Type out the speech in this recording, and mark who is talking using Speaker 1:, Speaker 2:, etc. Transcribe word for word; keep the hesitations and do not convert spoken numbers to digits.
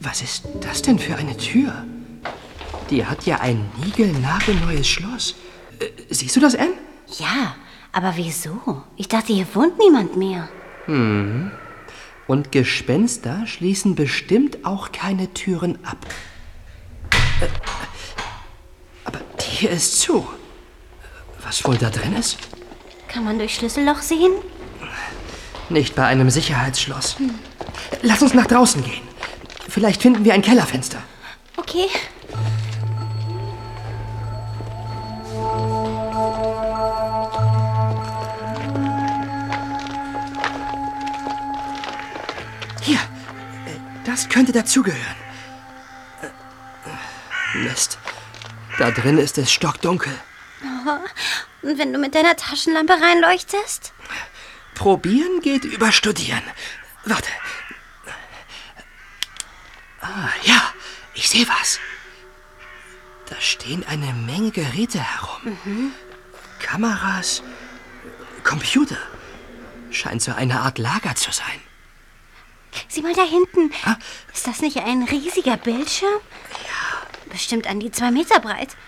Speaker 1: Was ist das denn für eine Tür? Die hat ja ein niegelnagelneues Schloss. Äh, siehst du das, Anne?
Speaker 2: Ja, aber wieso? Ich dachte, hier wohnt niemand mehr.
Speaker 1: Hm. Und Gespenster schließen bestimmt auch keine Türen ab. Äh, aber die hier ist zu. Was wohl da drin ist?
Speaker 2: Kann man durch Schlüsselloch sehen?
Speaker 1: Nicht bei einem Sicherheitsschloss. Hm. Lass uns nach draußen gehen. Vielleicht finden wir ein Kellerfenster.
Speaker 2: Okay.
Speaker 1: Hier, das könnte dazugehören. Mist, da drin ist es stockdunkel.
Speaker 2: Oh, und wenn du mit deiner Taschenlampe reinleuchtest?
Speaker 1: Probieren geht über Studieren. Warte. Ah, ja, ich sehe was. Da stehen eine Menge Geräte herum. Mhm. Kameras, Computer. Scheint so eine Art Lager zu sein.
Speaker 2: Sieh mal da hinten.
Speaker 1: Ah?
Speaker 2: Ist das nicht ein riesiger Bildschirm?
Speaker 1: Ja.
Speaker 2: Bestimmt an die zwei Meter breit.